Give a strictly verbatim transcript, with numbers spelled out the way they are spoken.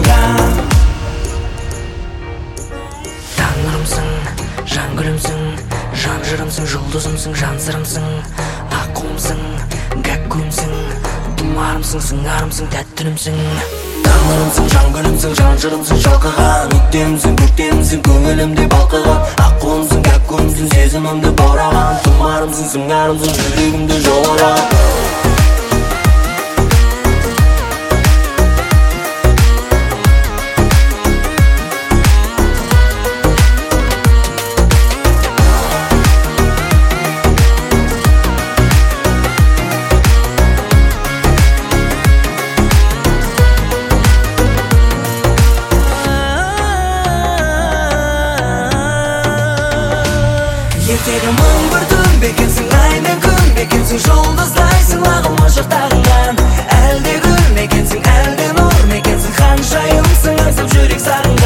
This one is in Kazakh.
сағынған. Таңырымсың, жан гүлімсің, жан жырымсың, жұлдызымсың, жан сырымсың, аққуымсың, гәккуімсің, тұмарымсың, сыңарымсың, тәттінімсің. Таңырымсың, жан гүлімсің, жан жырымсың, шалқыған. Өктемсің, көктемсің, көңілімде балқыған. Аққуымсың, гәккуімсің, сезімімді баураған. Тұмарымсың, сыңарымсың, жүрегімді жаураған. Ертегі мың бір түн бекенсің, ай мен күн бекенсің, жұлдыздайсың, ағылма жыртағыңнан. Әлде гүл мекенсің, әлде нұр мекенсің, ханшайымсың, аңсап жүрек сағынған.